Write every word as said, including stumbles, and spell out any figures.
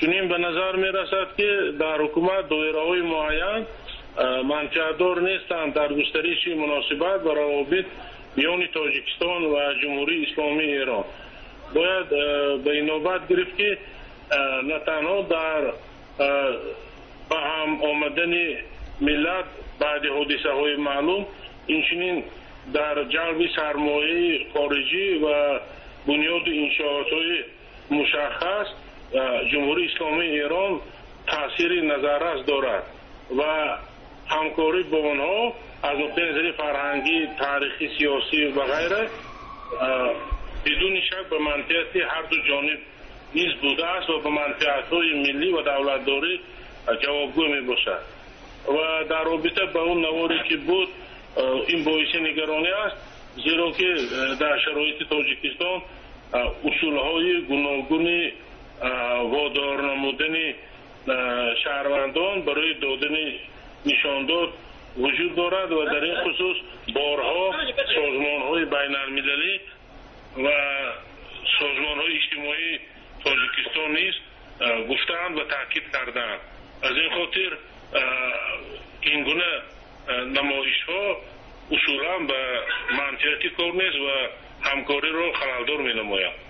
چنین به نظر می رسد که در حکومت دایره‌های معین منفعت‌دار نیستند در گسترش مناسبت و روابط میان تاجیکستان و جمهوری اسلامی ایران. باید به این نوبت گرفت که نه تنها در به هم آمدن ملت بعد حادثه های معلوم، اینچنین در جلب سرمایه خارجی و بنیاد انشاءات های مشخص جمهوری اسلامی ایران تاثیر نظررس دارد و همکاری با آنها از نقطه نظر فرهنگی، تاریخی، سیاسی و غیره بدون شک به منفعت هر دو جانب نیز بوده است و به منفعت‌های ملی و دولتداری جوابگو می باشد. و در رابطه با اون نواری که بود، این باعث نگرانی است، زیرا که در شرایط تاجیکستان اصولهای گوناگون وادار نمودن شهروندان برای دادن نشانداد وجود دارد و در این خصوص بارها سازمان‌های بین المللی و سازمان‌های اجتماعی تاجیکستان نیز گفتند و تاکید کردند. از این خاطر این گونه نمایش‌ها اصولاً به منفعت کار نیست و همکاری را خلل‌دار می‌نماید.